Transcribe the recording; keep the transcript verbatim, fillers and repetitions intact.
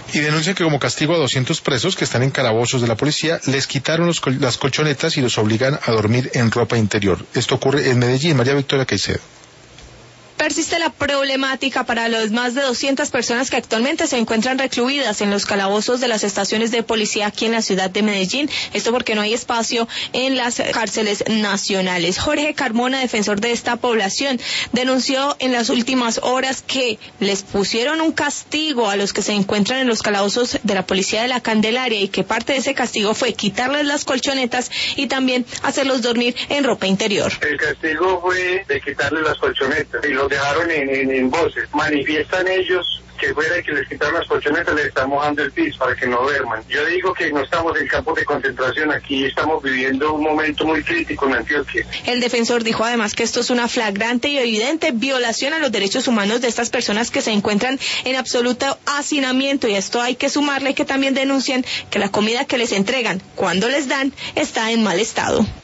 Y denuncian que como castigo a doscientos presos que están en calabozos de la policía, les quitaron los, las colchonetas y los obligan a dormir en ropa interior. Esto ocurre en Medellín. María Victoria Caicedo. Persiste la problemática para las más de doscientas personas que actualmente se encuentran recluidas en los calabozos de las estaciones de policía aquí en la ciudad de Medellín. Esto porque no hay espacio en las cárceles nacionales. Jorge Carmona, defensor de esta población, denunció en las últimas horas que les pusieron un castigo a los que se encuentran en los calabozos de la policía de la Candelaria y que parte de ese castigo fue quitarles las colchonetas y también hacerlos dormir en ropa interior. El castigo fue de quitarles las colchonetas y los dejaron en, en, en voces. Manifiestan ellos que fuera de que les quitaron las colchonetas, les están mojando el piso para que no duerman. Yo digo que no estamos en campos de concentración, aquí estamos viviendo un momento muy crítico en Antioquia. El defensor dijo además que esto es una flagrante y evidente violación a los derechos humanos de estas personas que se encuentran en absoluto hacinamiento, y a esto hay que sumarle que también denuncian que la comida que les entregan cuando les dan está en mal estado.